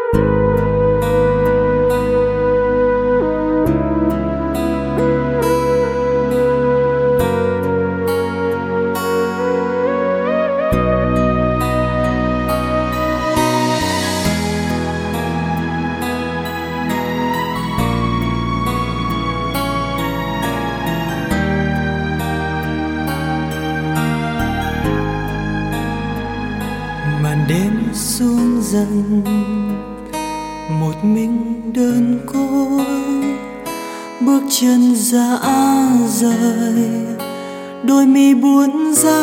màn đêm xuống dần, một mình đơn côi, bước chân dã rời, đôi mi buồn ra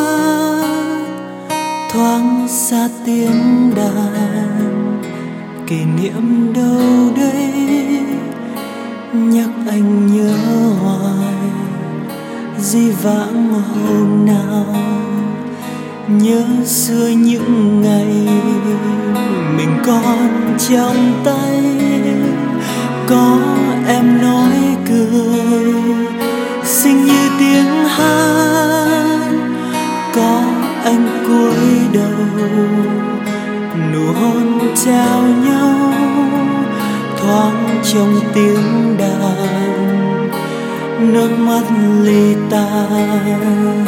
thoáng xa tiếng đàn. Kỷ niệm đâu đây nhắc anh nhớ hoài, di vãng hôm nào nhớ xưa những ngày mình còn trong tay. Có em nói cười xinh như tiếng hát, có anh cúi đầu nụ hôn trao nhau thoáng trong tiếng đàn, nước mắt ly tan.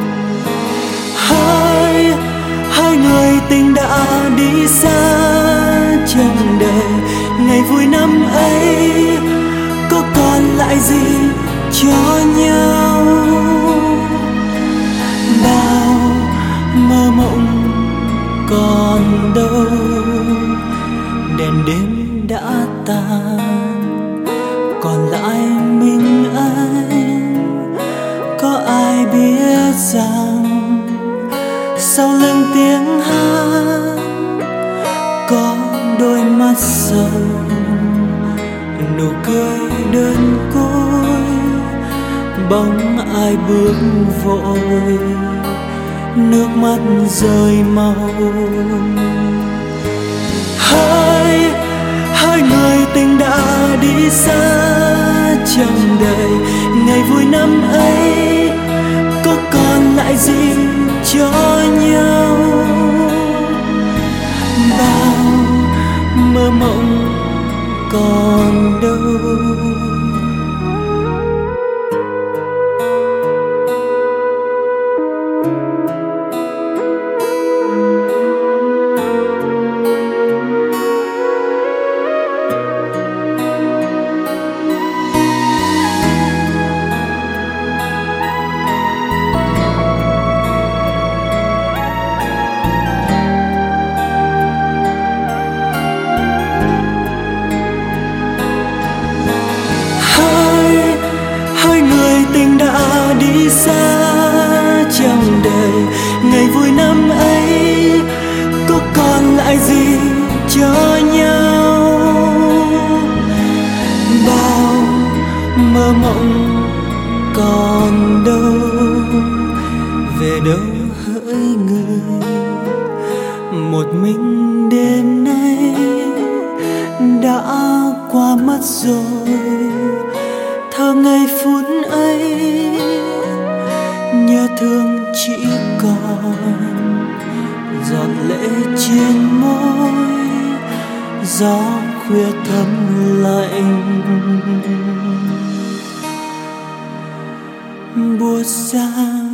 Hai người tình đã đi xa, chẳng đời ngày vui năm ấy có còn lại gì cho nhau. Bao mơ mộng còn đâu, đèn đêm đã tàn, còn lại mình anh. Có ai biết rằng sau lưng tiếng hát có đôi mắt sầu, nụ cười đơn côi, bóng ai bước vội, nước mắt rơi mau. Hai người tình đã đi xa, chẳng đời ngày vui năm ấy có còn lại gì cho nhau. Bao mơ mộng còn đâu. Tình đã đi xa, chẳng đời ngày vui năm ấy có còn lại gì cho nhau. Bao mơ mộng còn đâu, về đâu hỡi người. Một mình đêm nay đã qua mất rồi, thơ ngây phút ấy nhớ thương chỉ còn giọt lệ trên môi, gió khuya thấm lạnh buốt xa.